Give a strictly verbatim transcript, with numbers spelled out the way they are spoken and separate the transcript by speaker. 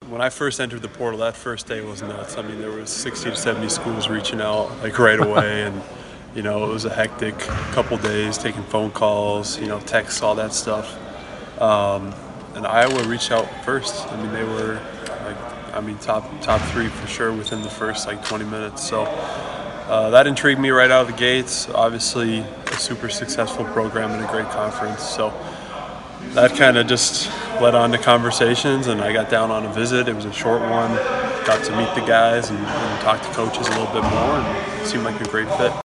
Speaker 1: when I first entered the portal, that first day was nuts. I mean, there was sixty to seventy schools reaching out like right away, and you know, it was a hectic couple days, taking phone calls, you know, texts, all that stuff. Um, and Iowa reached out first. I mean, they were like, I mean, top top three for sure within the first like twenty minutes. So uh, that intrigued me right out of the gates. Obviously, a super successful program and a great conference. So that kind of just led on to conversations, and I got down on a visit. It was a short one. Got to meet the guys and, and talk to coaches a little bit more, and it seemed like a great fit.